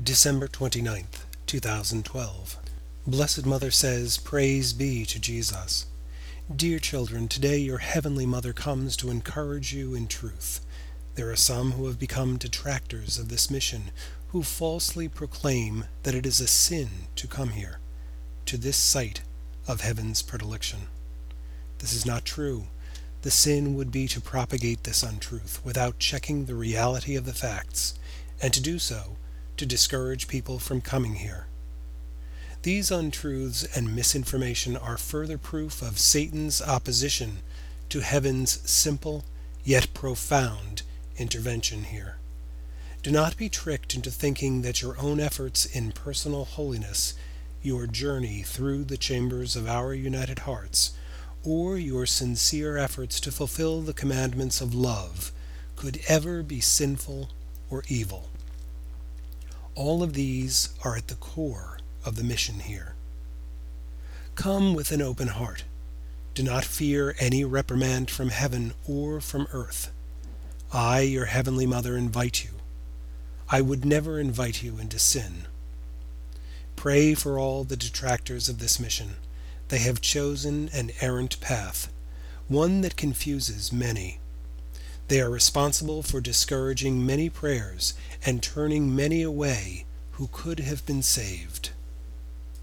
December 29th, 2012. Blessed Mother says, Praise be to Jesus. Dear children, today your Heavenly Mother comes to encourage you in truth. There are some who have become detractors of this mission, who falsely proclaim that it is a sin to come here, to this site of heaven's predilection. This is not true. The sin would be to propagate this untruth without checking the reality of the facts, and to do so to discourage people from coming here. These untruths and misinformation are further proof of Satan's opposition to heaven's simple yet profound intervention here. Do not be tricked into thinking that your own efforts in personal holiness, your journey through the chambers of our united hearts, or your sincere efforts to fulfill the commandments of love could ever be sinful or evil. All of these are at the core of the mission here. Come with an open heart. Do not fear any reprimand from heaven or from earth. I, your Heavenly Mother, invite you. I would never invite you into sin. Pray for all the detractors of this mission. They have chosen an errant path, one that confuses many. They are responsible for discouraging many prayers and turning many away who could have been saved.